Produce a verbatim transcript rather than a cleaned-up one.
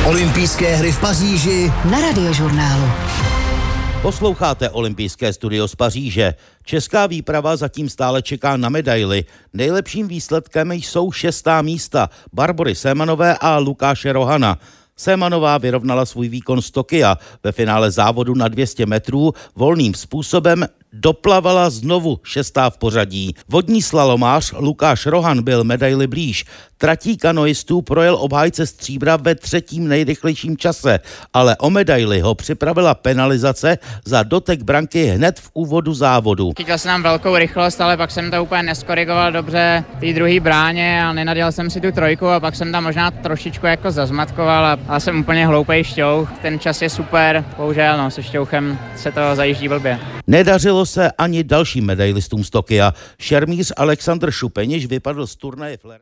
Olympijské hry v Paříži na Radiožurnálu. Posloucháte Olympijské studio z Paříže. Česká výprava zatím stále čeká na medaili. Nejlepším výsledkem jsou šestá místa Barbory Seemanové a Lukáše Rohana. Seemanová vyrovnala svůj výkon z Tokia. Ve finále závodu na dvě stě metrů volným způsobem doplavala znovu šestá v pořadí. Vodní slalomář Lukáš Rohan byl medaili blíž. Tratí kanoistů projel obhájce stříbra ve třetím nejrychlejším čase, ale o medaili ho připravila penalizace za dotek branky hned v úvodu závodu. Chytil jsem tam velkou rychlost, ale pak jsem to úplně neskorigoval dobře v té druhé bráně a nenadjel jsem si tu trojku a pak jsem tam možná trošičku jako zazmatkoval a, a jsem úplně hloupej šťouch. Ten čas je super, bohužel no, se šťouchem se to zajíždí blbě. Nedařilo se ani dalším medailistům z Tokia. Šermíř Alexandr Šupeněš vypadl z turnaje Flair.